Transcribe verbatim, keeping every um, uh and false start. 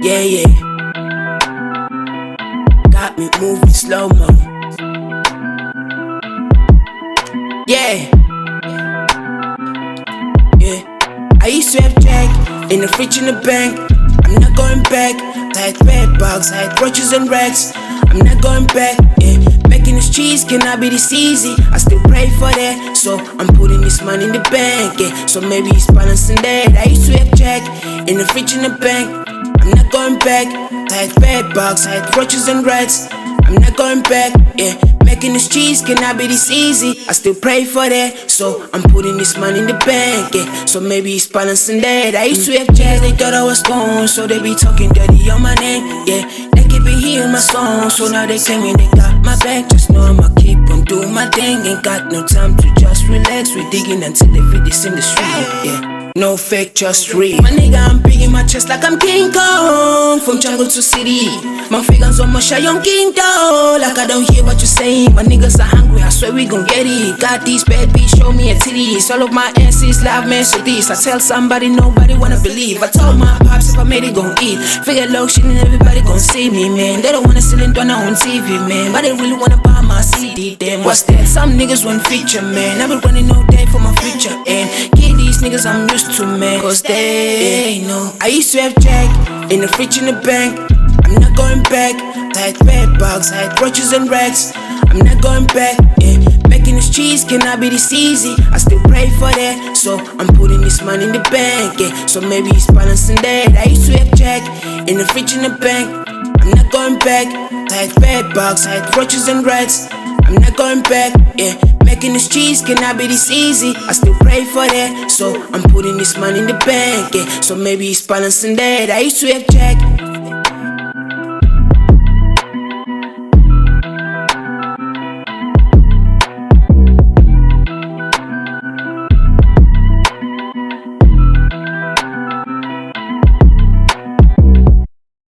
Yeah, yeah. Got me moving slow-mo. Yeah. Yeah. I used to have Jack in the fridge in the bank. I'm not going back. I had bed bugs, I had roaches and rats. I'm not going back. Yeah. Making this cheese cannot be this easy. I still pray for that, so I'm putting this money in the bank. Yeah. So maybe it's balancing that. I used to have Jack in the fridge in the bank. I'm not going back. I had bed bugs, I had roaches and rats. I'm not going back, yeah. Making this cheese cannot be this easy. I still pray for that, so I'm putting this money in the bank, yeah. So maybe it's balancing that. I used to have jazz, they thought I was gone, so they be talking dirty on my name, yeah. They keep it here in my song, so now they claiming they got my back. Just know I'ma keep on doing my thing. Ain't got no time to just relax. We digging until they fit this in the street, yeah. No fake, just real. My nigga, I'm big in my chest like I'm King Kong. From jungle to city, my figures on my shy young King Dog. Like I don't hear what you're saying. My niggas are hungry, I swear we gon' get it. Got these bad bitch, show me a titties. All of my asses live man, so this I tell somebody, nobody wanna believe. I told my pops if I made it gon' eat. Figure low shit and everybody gon' see me, man. They don't wanna sell it on on T V, man, but they really wanna buy my C D. Damn, what's that? Some niggas want feature, man. I been running all day for my future, and get these niggas I'm used to, man, cause they know. I used to have Jack in the fridge in the bank. I'm not going back. I had bed bugs, I had roaches and rats. I'm not going back, yeah. Making this cheese cannot be this easy. I still pray for that, so I'm putting this money in the bank, yeah. So maybe it's balancing that. I used to have Jack in the fridge in the bank. I'm not going back. I had bed bugs, I had roaches and rats. I'm not going back, yeah. Making this cheese cannot be this easy. I still pray for that, so I'm putting this money in the bank, yeah. So maybe it's balancing that. I used to have Jack